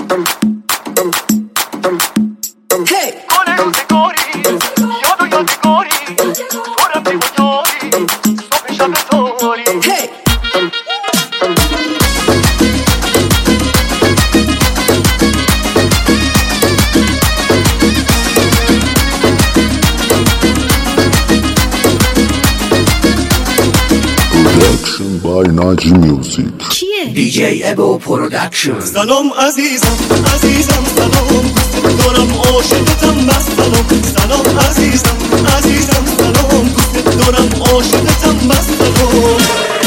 by Naji Music. DJ Ebo Production. سلام عزیزم عزیزم سلام دوست دارم عاشقتم بس سلام سلام عزیزم عزیزم سلام دوست دارم عاشقتم بس سلام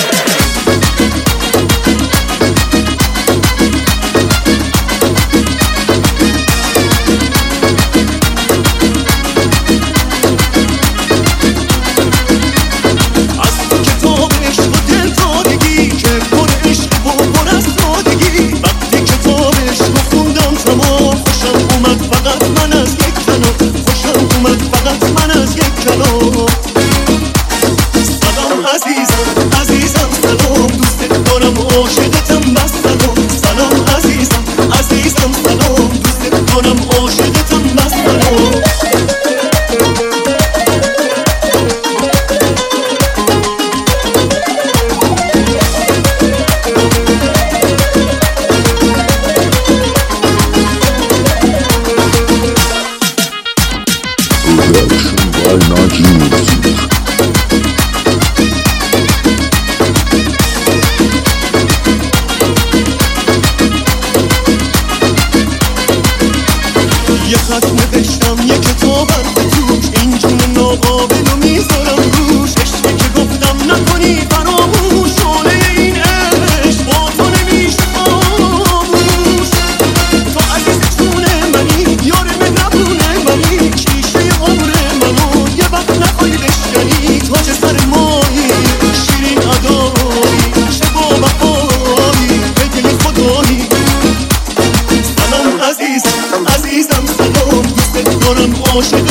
یه خط نوشتم یه کتابم توش این جون ناقابل رو میذارم روش عشقی که گفتم نکنی فراموش شعله این عشق با تو نمیشه خاموش تو عزیز جون منی یار مهربون منی کیشه عمر منو یه وقت نخوای بشکنی تاج سر مایی شیرین ادایی عشق و وفایی به دل خدایی سلام عزیزم عزیزم سلام دوست دارم عاشق